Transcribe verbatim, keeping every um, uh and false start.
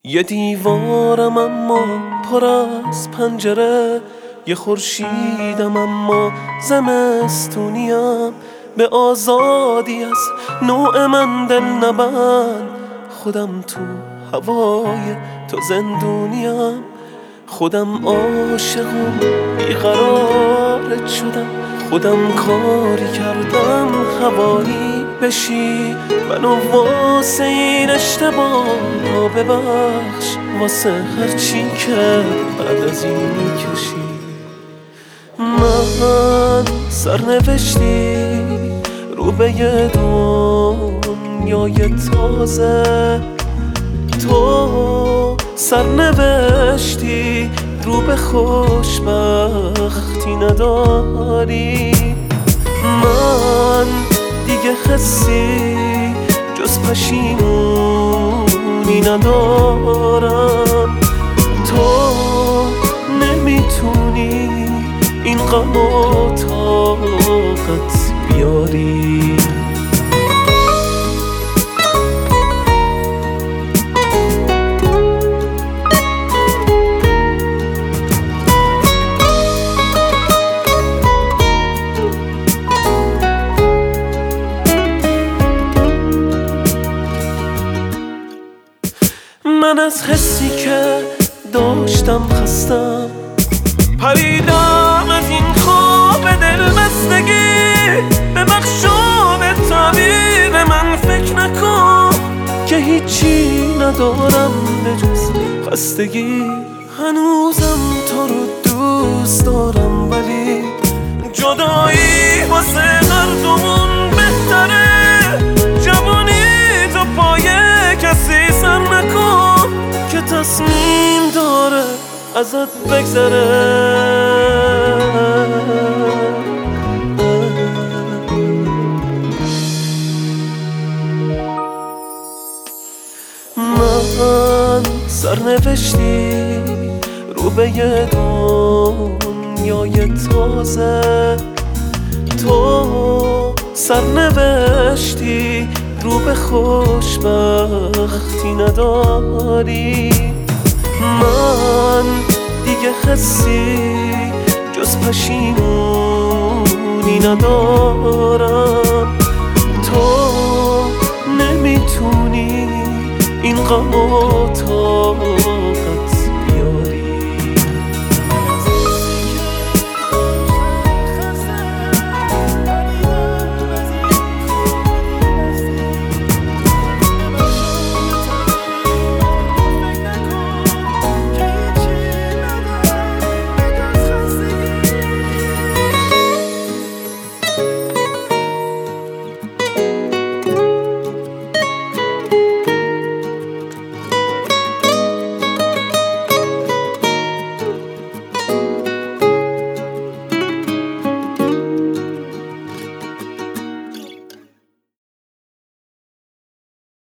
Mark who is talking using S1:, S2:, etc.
S1: یه دیوارم اما پر از پنجره، یه خورشیدم اما زمستونیم. به آزادی از نوع من دل نبند، خودم تو هوای تو زندونیم. خودم عاشق و بیقرارت شدم، خودم کاری کردم هوایی بشی. منو واسه این اشتباه ها ببخش، واسه هرچی که بعد از این میکشی. من سرنوشتی رو به یه دنیای تازه، تو سرنوشتی رو به خوشبختی نداری. من دیگه حسی جز پشیمونی ندارم. تو نمیتونی این غم و طاقت بیاری. من از حسی که داشتم خستم، پریدم از این خواب دلبستگی. به مخشوب تعبیر من فکر نکن که هیچی ندارم به جز خستگی. هنوزم تو رو دوست دارم، ولی جدایی واسه هر دومون بهتره. جوانی تو پای کسی سر نکن که تصمیم داره ازت بگذره. من سرنوشتی رو به یه دنیای تازه، تو سرنوشتی رو به خوشبختی نداری. من دیگه حسی جز پشیمونی ندارم. تو نمیتونی این غم و طاقت